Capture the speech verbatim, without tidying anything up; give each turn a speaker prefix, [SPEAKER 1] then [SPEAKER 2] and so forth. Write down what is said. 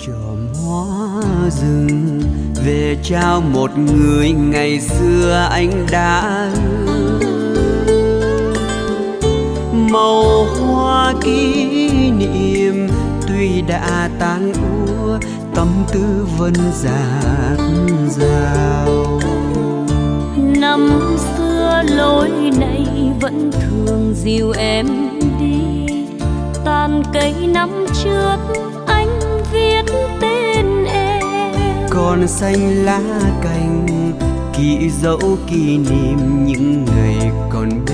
[SPEAKER 1] chòm hoa rừng về trao một người ngày xưa anh đã màu hoa kỷ niệm tuy đã tan úa tâm tư vẫn dạt dào.
[SPEAKER 2] Năm xưa lối này vẫn thường dìu em đi, tàn cây năm trước anh viết tên em.
[SPEAKER 1] Còn xanh lá cành kỷ dấu kỷ niệm những ngày còn bên